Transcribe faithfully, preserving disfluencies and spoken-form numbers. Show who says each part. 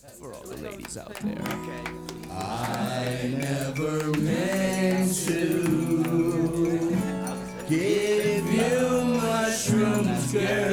Speaker 1: for all the ladies out there.
Speaker 2: I never meant to give you mushrooms, girl.